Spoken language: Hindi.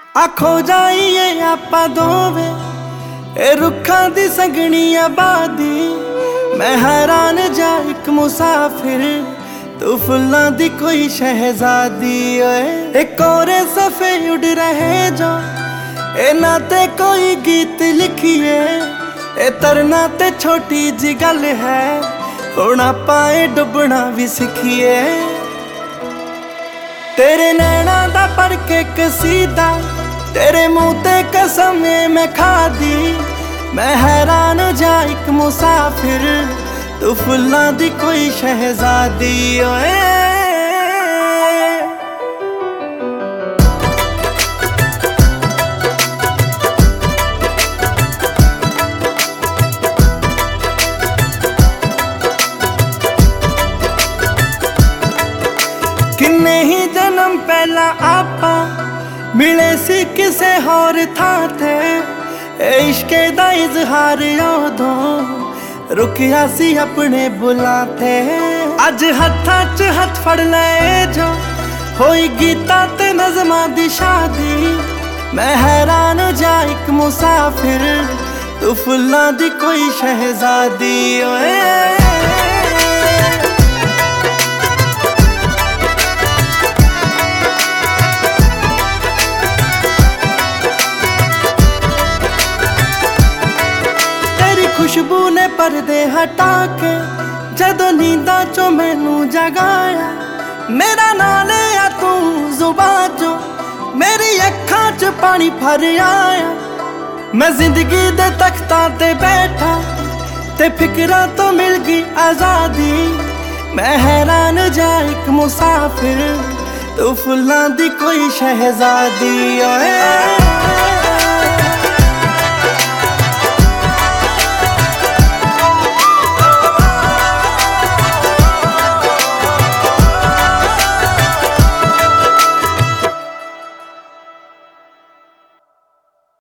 आखो जाइए आपां दोवे ए रुखां दी संगनी आबादी। मैं हैरान जा एक मुसाफिर, तू फुल्लां दी कोई शहजादी। ओए ए कोरे सफे उड़ रहे जो ए ना ते कोई गीत लिखिए। ए तरना ते छोटी जी गल है, हुण आपां डुबना भी सिखिए। तेरे नैना दा पढ़ के कसीदा, तेरे मुंह ते कसम मैं खा दी। मैं हैरान जा एक मुसाफिर, तू फुल्लां दी कोई शहजादी। ओए किन्ने ही जन्म पहला आपां मिले सी किसे होर थां ते। इश्के दा इजहार उदों रुकिया सी अपने बुलाते। अज हत्थां च हत्थ फड़ ले जो होई गीतां ते नज़मां दी शादी। मैं हैरान जा एक मुसाफिर, तू फुल्लां दी कोई शहजादी। ओए खुशबू ने पर्दे हटा के जदों नींदां चों मैनू जगाया। मेरा नाम लिया तू जुबां चों, मेरी अखां च पानी भर आया। मैं जिंदगी दे तख्तां ते बैठा ते फिकरां तो मिल गई आजादी। मैं हैरान जा एक मुसाफिर, तू फुल्लां दी कोई शहजादी। ओए